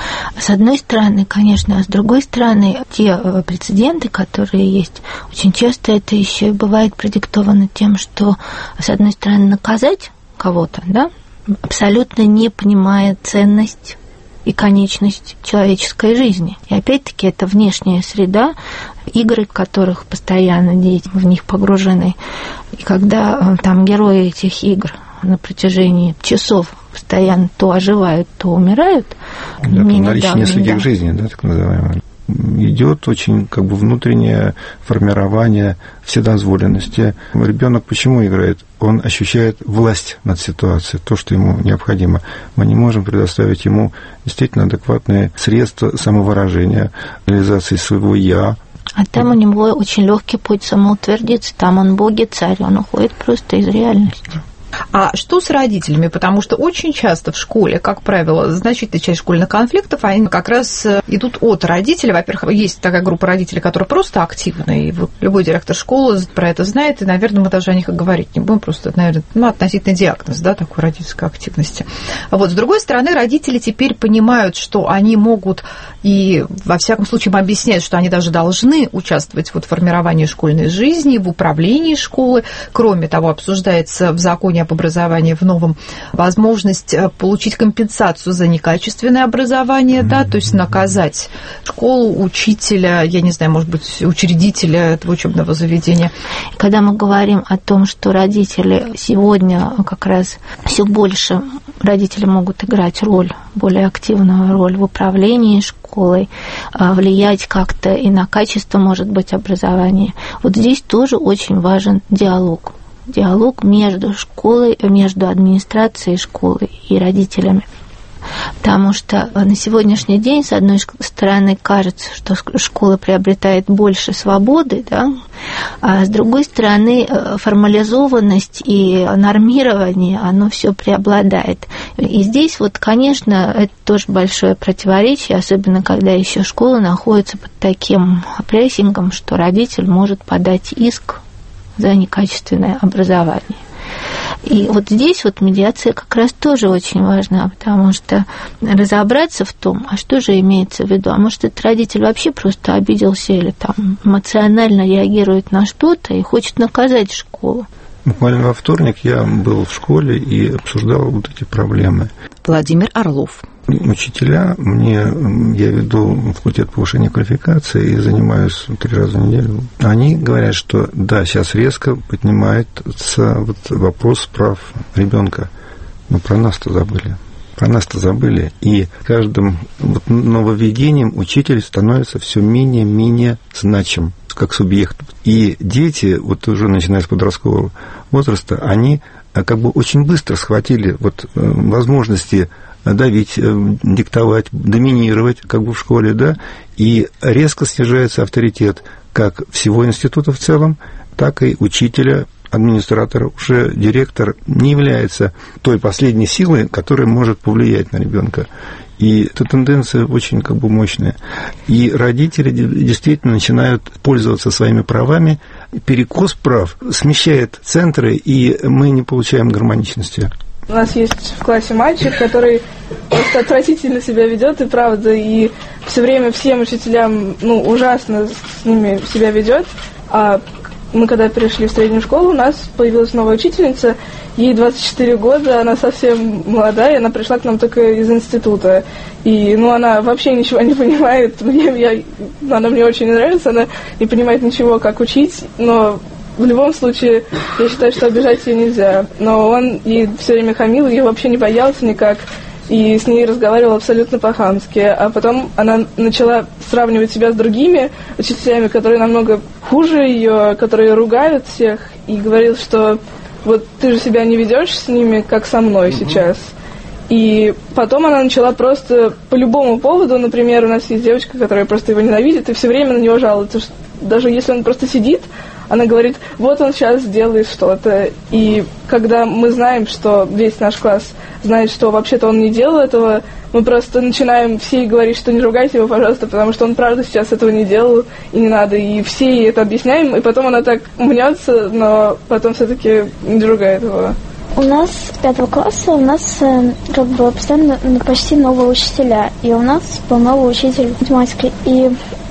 С одной стороны, конечно, а с другой стороны, те прецеденты, которые есть, очень часто это еще и бывает продиктовано тем, что, с одной стороны, наказать кого-то, да, абсолютно не понимая ценность и конечность человеческой жизни. И опять-таки это внешняя среда, игры, в которых постоянно дети в них погружены. И когда там герои этих игр на протяжении часов постоянно то оживают, то умирают. Да, наличие нескольких жизней, да, так называемое. Идет очень внутреннее формирование вседозволенности. Ребенок почему играет? Он ощущает власть над ситуацией, то, что ему необходимо. Мы не можем предоставить ему действительно адекватные средства самовыражения, реализации своего «я». А там у него очень легкий путь самоутвердиться. Там он бог и царь, он уходит просто из реальности. А что с родителями? Потому что очень часто в школе, как правило, значительная часть школьных конфликтов, они как раз идут от родителей. Во-первых, есть такая группа родителей, которые просто активны, и вот любой директор школы про это знает, и, наверное, мы даже о них и говорить не будем, просто, наверное, относительно диагноз, да, такой родительской активности. А вот с другой стороны, родители теперь понимают, что они могут, и во всяком случае им объясняют, что они даже должны участвовать в формировании школьной жизни, в управлении школы. Кроме того, обсуждается в законе об образовании в новом возможность получить компенсацию за некачественное образование, да, то есть наказать школу, учителя, я не знаю, может быть, учредителя этого учебного заведения. Когда мы говорим о том, что родители сегодня как раз все больше родители могут играть роль, более активную роль в управлении школой, влиять как-то и на качество, может быть, образования. Вот здесь тоже очень важен диалог. Диалог между школой, между администрацией школы и родителями. Потому что на сегодняшний день, с одной стороны, кажется, что школа приобретает больше свободы, да, а с другой стороны, формализованность и нормирование, оно все преобладает. И здесь, вот, конечно, это тоже большое противоречие, особенно когда еще школа находится под таким прессингом, что родитель может подать иск за некачественное образование. И вот здесь вот медиация как раз тоже очень важна, потому что разобраться в том, а что же имеется в виду, а может, этот родитель вообще просто обиделся или там эмоционально реагирует на что-то и хочет наказать школу. Буквально во вторник я был в школе и обсуждал вот эти проблемы. Владимир Орлов. Учителя, я веду факультет повышения квалификации и занимаюсь 3 раза в неделю. Они говорят, что да, сейчас резко поднимается вопрос прав ребенка, но про нас-то забыли. Про нас-то забыли. И каждым нововведением учитель становится все менее значим как субъект. И дети, уже начиная с подросткового возраста, они очень быстро схватили возможности давить, диктовать, доминировать в школе, да, и резко снижается авторитет как всего института в целом, так и учителя, администратора. Уже директор не является той последней силой, которая может повлиять на ребенка. И эта тенденция очень мощная. И родители действительно начинают пользоваться своими правами. Перекос прав смещает центры, и мы не получаем гармоничности. У нас есть в классе мальчик, который просто отвратительно себя ведет, и правда, и все время всем учителям, ужасно с ними себя ведет. А мы когда перешли в среднюю школу, у нас появилась новая учительница, ей 24 года, она совсем молодая, она пришла к нам только из института. И, она вообще ничего не понимает, она мне очень нравится, она не понимает ничего, как учить, но в любом случае, я считаю, что обижать ее нельзя. Но он ей все время хамил, ее вообще не боялся никак. И с ней разговаривал абсолютно по-хамски. А потом она начала сравнивать себя с другими учителями, которые намного хуже ее, которые ругают всех. И говорил, что вот ты же себя не ведешь с ними, как со мной сейчас. И потом она начала просто по любому поводу, например, у нас есть девочка, которая просто его ненавидит и все время на него жалуется. Даже если он просто сидит, она говорит, вот он сейчас сделает что-то. И когда мы знаем, что весь наш класс знает, что вообще-то он не делал этого, мы просто начинаем все говорить, что не ругайте его, пожалуйста, потому что он правда сейчас этого не делал и не надо. И все ей это объясняем, и потом она так мнется, но потом все-таки не ругает его. У нас с 5 класса у нас как бы постоянно почти новые учителя. И у нас был новый учитель математики. И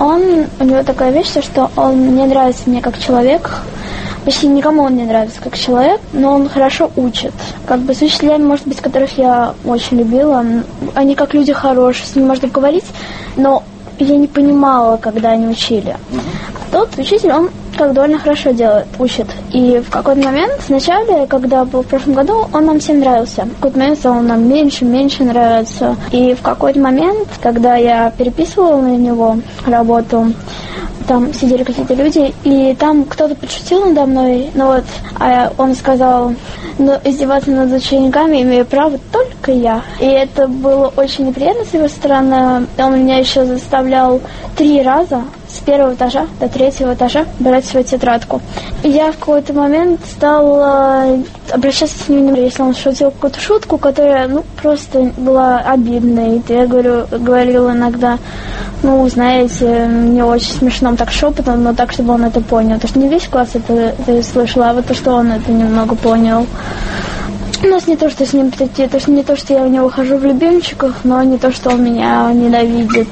у него такая вещь, что он не нравится мне как человек. Почти никому он не нравится как человек, но он хорошо учит. Как бы с учителями, может быть, которых я очень любила, они как люди хорошие, с ними можно говорить, но я не понимала, когда они учили. А тот учитель, он как довольно хорошо учит. И в какой-то момент, вначале, когда был в прошлом году, он нам всем нравился. В какой-то момент стал он нам меньше нравится. И в какой-то момент, когда я переписывала на него работу, там сидели какие-то люди, и там кто-то подшутил надо мной, а он сказал, издеваться над учениками имею право только я. И это было очень неприятно с его стороны. Он меня еще заставлял 3 раза с 1 этажа до 3 этажа брать свою тетрадку. И я в какой-то момент стала обращаться с ним, если он шутил какую-то шутку, которая, просто была обидной. И я говорила иногда, знаете, мне очень смешно так шепотом, но так, чтобы он это понял. Потому что не весь класс это слышал, а вот то, что он это немного понял. У нас не то, что с ним это не то, что я в него хожу в любимчиках, но не то, что он меня ненавидит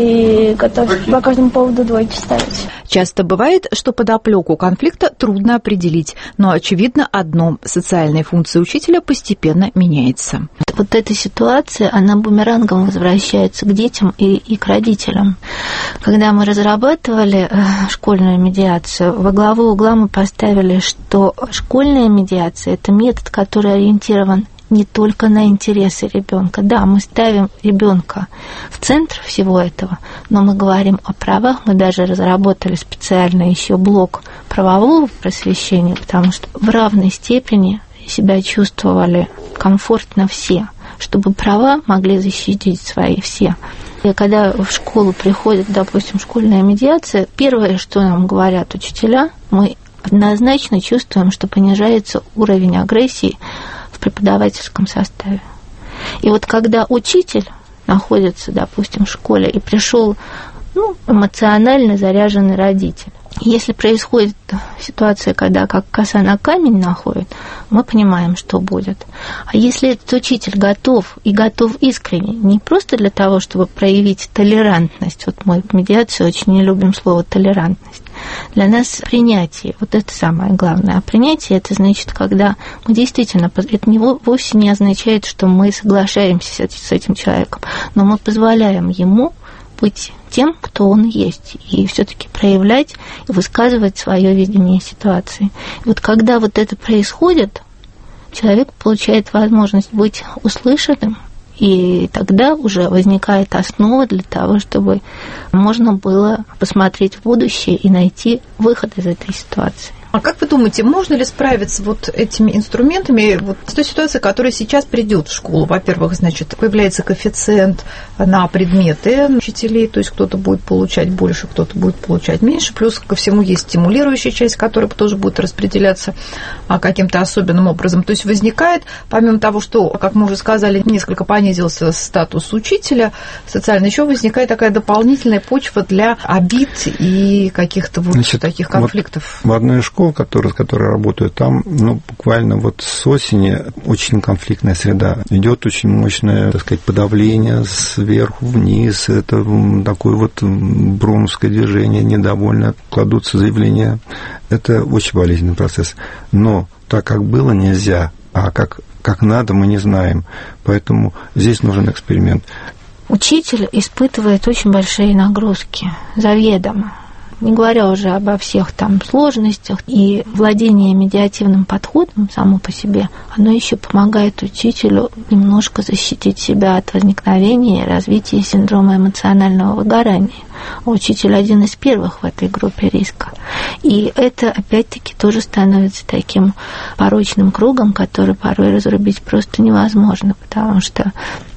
и готов по каждому поводу двойки ставить. Часто бывает, что подоплеку конфликта трудно определить, но очевидно одно – социальная функция учителя постепенно меняется. Вот эта ситуация, она бумерангом возвращается к детям и к родителям. Когда мы разрабатывали школьную медиацию, во главу угла мы поставили, что школьная медиация – это метод, который ориентирован не только на интересы ребенка. Да, мы ставим ребенка в центр всего этого, но мы говорим о правах. Мы даже разработали специально еще блок правового просвещения, потому что в равной степени себя чувствовали комфортно все, чтобы права могли защитить свои все. И когда в школу приходит, допустим, школьная медиация, первое, что нам говорят учителя, мы однозначно чувствуем, что понижается уровень агрессии в преподавательском составе. И вот когда учитель находится, допустим, в школе и пришел эмоционально заряженный родитель, если происходит ситуация, когда как коса на камень находит, мы понимаем, что будет. А если этот учитель готов искренне, не просто для того, чтобы проявить толерантность, вот мы в медиации очень не любим слово толерантность, для нас принятие, вот это самое главное. А принятие, это значит, когда мы действительно, это вовсе не означает, что мы соглашаемся с этим человеком, но мы позволяем ему быть тем, кто он есть, и все-таки проявлять и высказывать свое видение ситуации. И вот когда вот это происходит, человек получает возможность быть услышанным, и тогда уже возникает основа для того, чтобы можно было посмотреть в будущее и найти выход из этой ситуации. А как вы думаете, можно ли справиться вот этими инструментами с той ситуацией, которая сейчас придет в школу? Во-первых, появляется коэффициент на предметы учителей, то есть кто-то будет получать больше, кто-то будет получать меньше. Плюс ко всему есть стимулирующая часть, которая тоже будет распределяться каким-то особенным образом. То есть возникает, помимо того, что, как мы уже сказали, несколько понизился статус учителя социально, еще возникает такая дополнительная почва для обид и каких-то таких конфликтов. В одной школе, с которой работаю, там буквально с осени очень конфликтная среда. Идет очень мощное, подавление сверху вниз. Это такое броуновское движение, недовольно, кладутся заявления. Это очень болезненный процесс. Но так, как было, нельзя, а как надо, мы не знаем. Поэтому здесь нужен эксперимент. Учитель испытывает очень большие нагрузки заведомо. Не говоря уже обо всех сложностях, и владение медиативным подходом само по себе, оно еще помогает учителю немножко защитить себя от возникновения и развития синдрома эмоционального выгорания. Учитель один из первых в этой группе риска. И это, опять-таки, тоже становится таким порочным кругом, который порой разрубить просто невозможно, потому что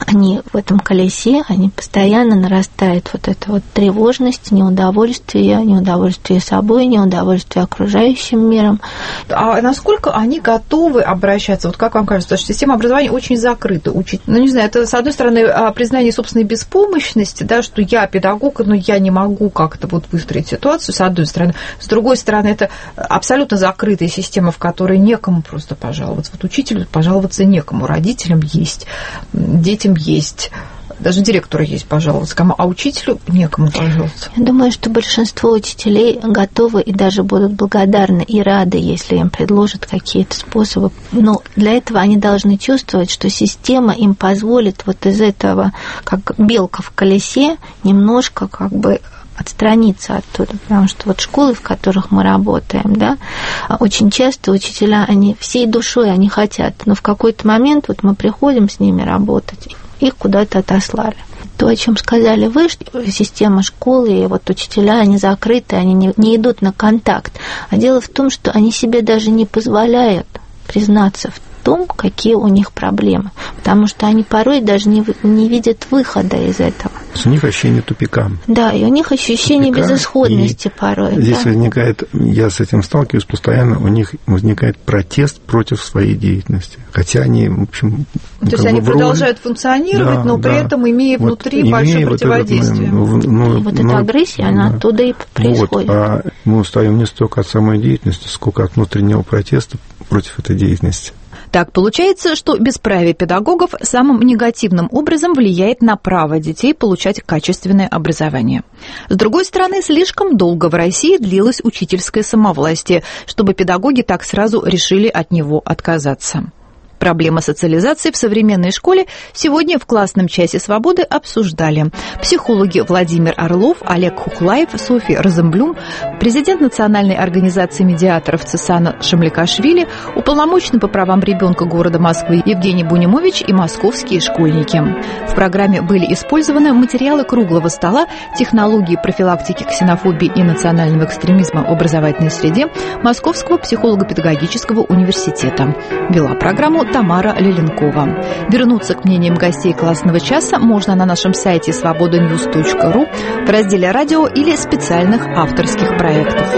они в этом колесе, они постоянно нарастает вот эта вот тревожность, неудовольствие собой, неудовольствие окружающим миром. А насколько они готовы обращаться? Вот как вам кажется, что система образования очень закрыта. Не знаю, это, с одной стороны, признание собственной беспомощности, да, что я педагог, но я не могу как-то вот выстроить ситуацию, с одной стороны. С другой стороны, это абсолютно закрытая система, в которой некому просто пожаловаться. Вот учителю пожаловаться некому, родителям есть, детям есть, даже директору есть пожаловаться, а учителю некому пожаловаться. Я думаю, что большинство учителей готовы и даже будут благодарны и рады, если им предложат какие-то способы. Но для этого они должны чувствовать, что система им позволит вот из этого, как белка в колесе, немножко как бы отстраниться оттуда, потому что вот школы, в которых мы работаем, да, очень часто учителя, они всей душой они хотят, но в какой-то момент вот мы приходим с ними работать, их куда-то отослали. То, о чем сказали вы, что система школы и вот учителя, они закрыты, они не идут на контакт. А дело в том, что они себе даже не позволяют признаться в том, какие у них проблемы, потому что они порой даже не видят выхода из этого. У них ощущение тупика. Да, и у них ощущение безысходности порой. Здесь возникает, я с этим сталкиваюсь постоянно, у них возникает протест против своей деятельности. Хотя они, в общем... То есть они продолжают функционировать, но при этом имея внутри большое противодействие. Вот эта агрессия, она оттуда и происходит. А мы устаем не столько от самой деятельности, сколько от внутреннего протеста против этой деятельности. Так получается, что бесправие педагогов самым негативным образом влияет на право детей получать качественное образование. С другой стороны, слишком долго в России длилось учительское самовластие, чтобы педагоги так сразу решили от него отказаться. Проблема социализации в современной школе сегодня в классном часе свободы обсуждали психологи Владимир Орлов, Олег Хуклаев, Софья Розенблюм, президент Национальной организации медиаторов Цесана Шамликашвили, уполномоченный по правам ребенка города Москвы Евгений Бунимович и московские школьники. В программе были использованы материалы круглого стола «Технологии профилактики ксенофобии и национального экстремизма в образовательной среде» Московского психолого-педагогического университета. Вела программу Тамара Леленкова. Вернуться к мнениям гостей классного часа можно на нашем сайте svobodanews.ru в разделе «Радио» или специальных авторских проектов.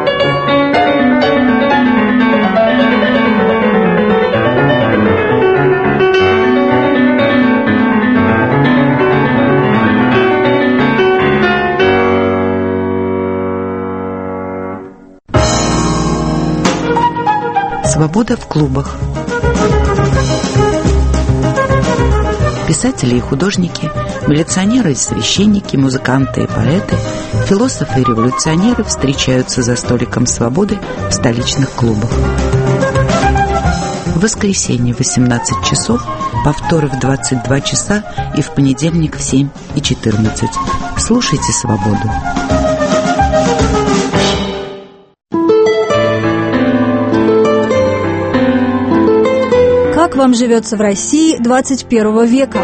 Свобода в клубах. Писатели и художники, милиционеры и священники, музыканты и поэты, философы и революционеры встречаются за столиком свободы в столичных клубах. В воскресенье в 18 часов, повторы в 22 часа и в понедельник в 7 и 14. Слушайте «Свободу». Как вам живется в России 21 века?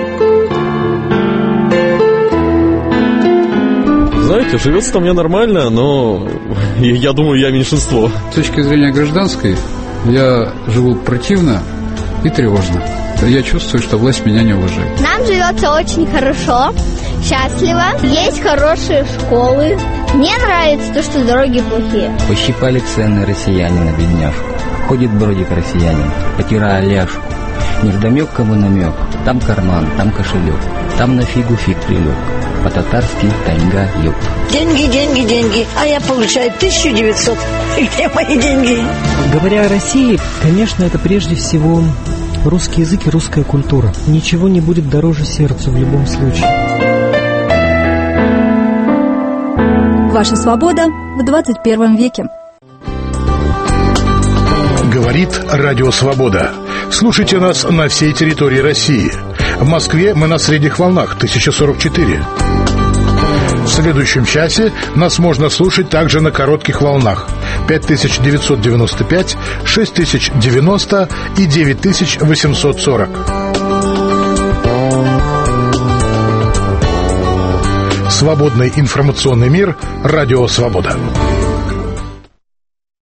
Знаете, живется-то мне нормально, но я думаю, я меньшинство. С точки зрения гражданской, я живу противно и тревожно. Я чувствую, что власть меня не уважает. Нам живется очень хорошо, счастливо, есть хорошие школы. Мне нравится то, что дороги плохие. Пощипали цены россияне на бедняжку. Ходит бродик россиянин, потирая ляжку. Невдомек кому намек, там карман, там кошелек, там на фигу фиг прилег, по-татарски тайга юг. Деньги, деньги, деньги, а я получаю 1900. Где мои деньги? Говоря о России, конечно, это прежде всего русский язык и русская культура. Ничего не будет дороже сердцу в любом случае. Ваша свобода в 21 веке. Говорит Радио Свобода. Слушайте нас на всей территории России. В Москве мы на средних волнах 1044. В следующем часе нас можно слушать также на коротких волнах 5995, 6090 и 9840. Свободный информационный мир. Радио Свобода.